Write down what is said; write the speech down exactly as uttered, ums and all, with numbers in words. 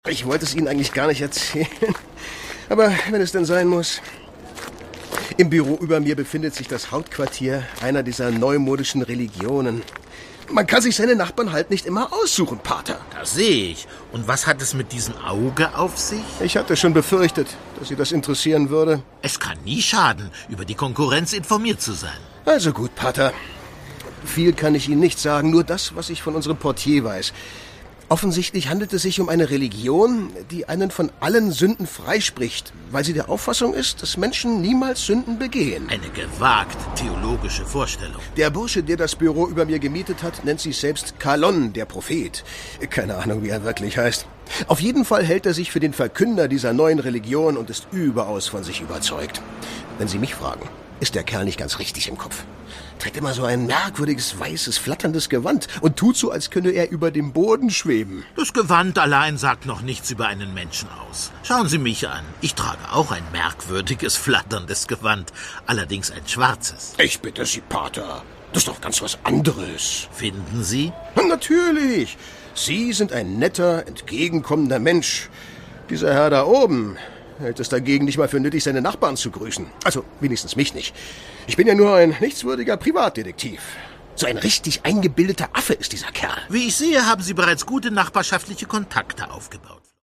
Ich wollte es Ihnen eigentlich gar nicht erzählen. Aber wenn es denn sein muss. Im Büro über mir befindet sich das Hauptquartier einer dieser neumodischen Religionen. Man kann sich seine Nachbarn halt nicht immer aussuchen, Pater. Das sehe ich. Und was hat es mit diesem Auge auf sich? Ich hatte schon befürchtet, dass Sie das interessieren würde. Es kann nie schaden, über die Konkurrenz informiert zu sein. Also gut, Pater. Viel kann ich Ihnen nicht sagen, nur das, was ich von unserem Portier weiß. Offensichtlich handelt es sich um eine Religion, die einen von allen Sünden freispricht, weil sie der Auffassung ist, dass Menschen niemals Sünden begehen. Eine gewagte theologische Vorstellung. Der Bursche, der das Büro über mir gemietet hat, nennt sich selbst Kalon, der Prophet. Keine Ahnung, wie er wirklich heißt. Auf jeden Fall hält er sich für den Verkünder dieser neuen Religion und ist überaus von sich überzeugt. Wenn Sie mich fragen, ist der Kerl nicht ganz richtig im Kopf. Trägt immer so ein merkwürdiges, weißes, flatterndes Gewand und tut so, als könne er über dem Boden schweben. Das Gewand allein sagt noch nichts über einen Menschen aus. Schauen Sie mich an. Ich trage auch ein merkwürdiges, flatterndes Gewand. Allerdings ein schwarzes. Ich bitte Sie, Pater. Das ist doch ganz was anderes. Finden Sie? Natürlich. Sie sind ein netter, entgegenkommender Mensch. Dieser Herr da oben hält es dagegen nicht mal für nötig, seine Nachbarn zu grüßen. Also wenigstens mich nicht. Ich bin ja nur ein nichtswürdiger Privatdetektiv. So ein richtig eingebildeter Affe ist dieser Kerl. Wie ich sehe, haben Sie bereits gute nachbarschaftliche Kontakte aufgebaut.